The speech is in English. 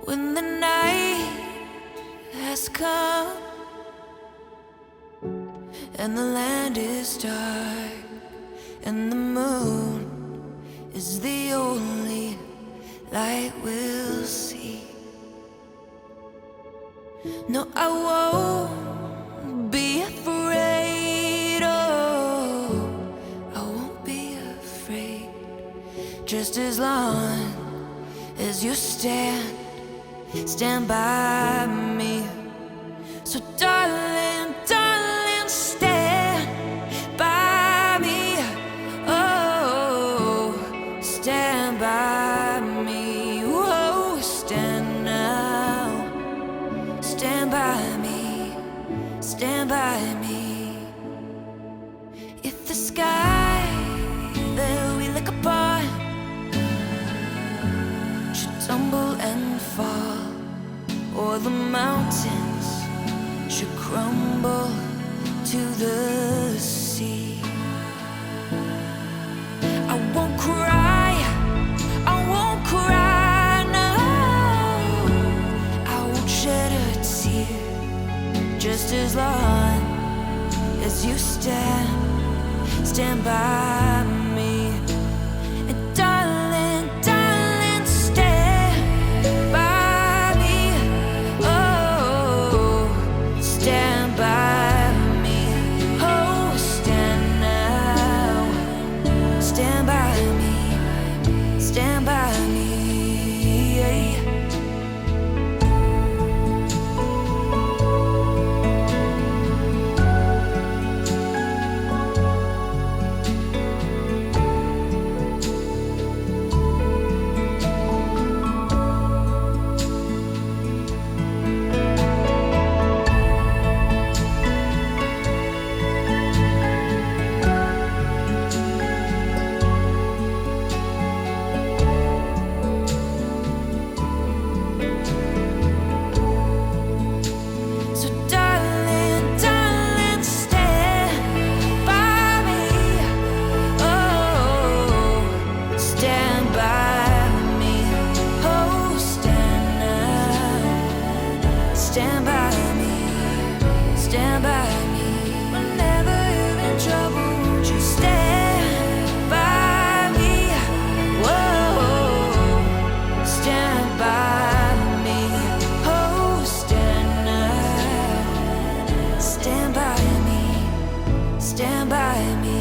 When the night has come and the land is dark and the moon is the only light we'll see. No, I won't be afraid. Oh, I won't be afraid. Just as long as you stand by me. So darling, darling, stand by me. Oh, stand by me. Whoa, stand now. Stand by me. Stand by me. If the sky that we look upon should tumble and fall, or the mountains should crumble to the sea, I won't cry, I won't cry, no, I won't shed a tear. Just as long as you stand by me. And darling, darling, stand by me. Oh, stand by me. Oh, stand now. Stand by me. Stand by me. Stand by me, stand by me. Whenever you're in trouble, won't you stand by me? Whoa, stand by me. Oh, stand now. Stand by me, stand by me.